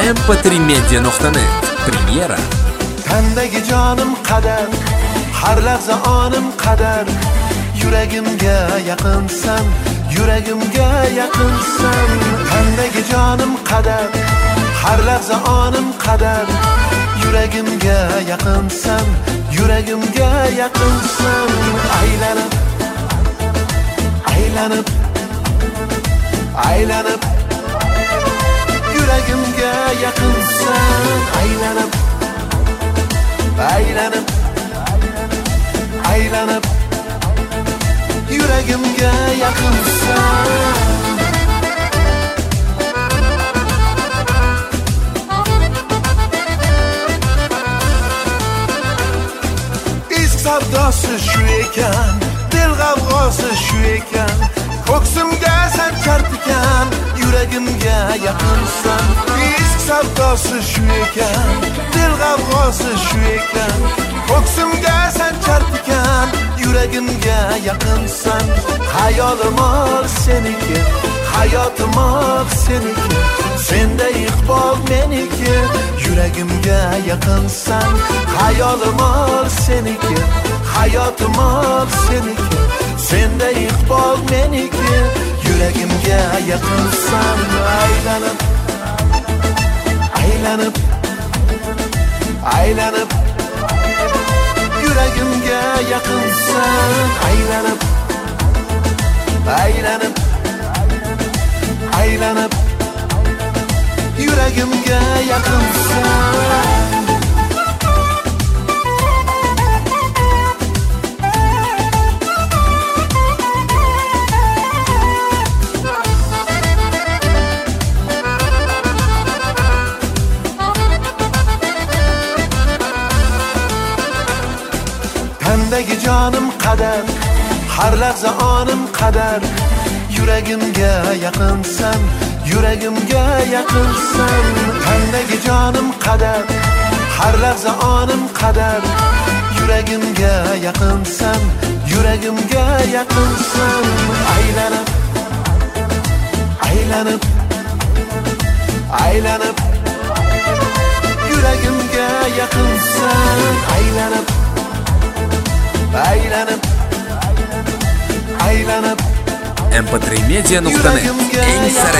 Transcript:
mp3media.net Premyera. Tandagi jonim qadar, har lahza onim qadar, yuragimga yaqinsan, yuragimga yaqinsan. Tandagi jonim qadar, har lahza onim qadar, yuragimga yaqinsan, yuragimga yaqinsan. Aylanib, aylanib, aylanib, yuragimga yaqinsan. Aylanib, aylanib, aylanib, yuragimga yaqinsan. Ishq savdosi shu ekan, dil g'avg'osi shu ekan, ko'ksimga sen chartikan, yuragimga yaqinsan. Ishq savdosi shu ekan, dil g'avg'osi shu ekan, ko'ksimga sen chartikan, yuragimga yaqinsan. Hayolim ol seniki, hayotim ol seniki, senda iqbol meniki, yuragimga yaqinsan. Hayolim ol seniki, hayotim ol seniki, senda iqbol meniki, yuragimga yaqinsan. Aylanib, aylanib, aylanib, yuragimga yaqinsan. Aylanib, aylanib, aylanib, yuragimga yaqinsan. Tandagi jonim qadar, har lahza onim qadar, yuragimga yaqinsan, yuragimga yaqinsan. Tandagi jonim qadar, har lahza onim qadar, yuragimga yaqinsan, yuragimga yaqinsan. Aylanib, aylanib, aylanib, yuragimga yaqinsan. Aylanib, aylanib, aylanib, mp3media.net eng sara